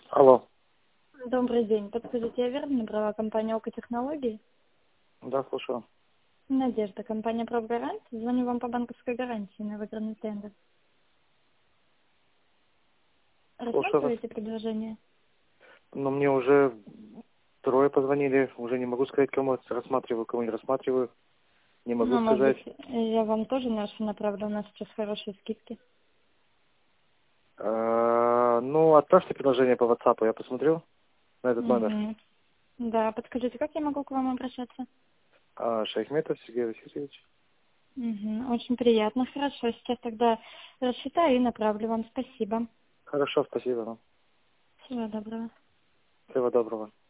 Алло. Добрый день. Подскажите, я верно набрала компанию «Око-технологии»? Да, слушаю. Надежда, компания «Профгарант». Звоню вам по банковской гарантии на выигранный тендер. Слушаю вас. Рассматриваете предложение? Но мне уже трое позвонили. Уже не могу сказать, кому рассматриваю, кому не рассматриваю. Не могу Ну, может сказать. быть, я вам тоже нашу направлю, у нас сейчас хорошие скидки. Ну, отправьте предложение по WhatsApp, я посмотрю на этот номер. Угу. Да, подскажите, как я могу к вам обращаться? Шайхметов Сергей Васильевич. Угу. Очень приятно, хорошо. Сейчас тогда рассчитаю и направлю вам. Спасибо. Хорошо, спасибо вам. Всего доброго. Всего доброго.